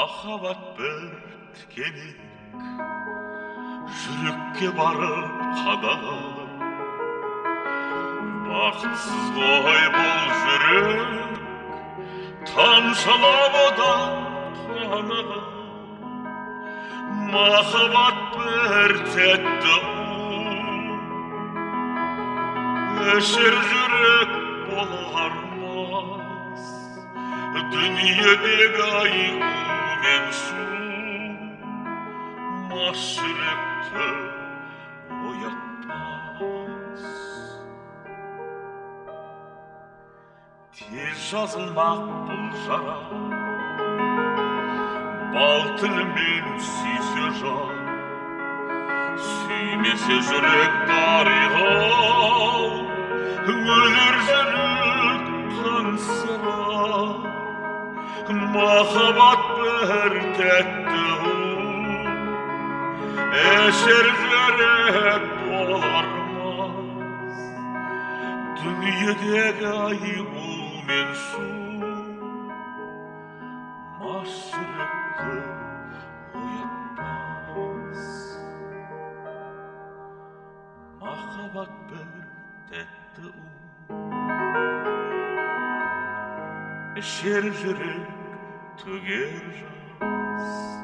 махаббат бір тікенек жүрекке барып қадалар. Бақытсыз ғой бұл жүрек, тамшылап одан қанығар. Махаббат бір тәтті ішер жүрек болармас. Дүниедегі аю мен су мас жүректі оятпас. Тез жазылмақ бұл жара, бал тілімен сүйсе жан. Сүймесе жүрек дариға, өлер жүрек қансырар. Махаббат бір тәтті ішер жүрек болармас. Дүниедегі аю мен су мас жүректі оятпас. Махаббат бір тәтті ішер жүрек төгер жас.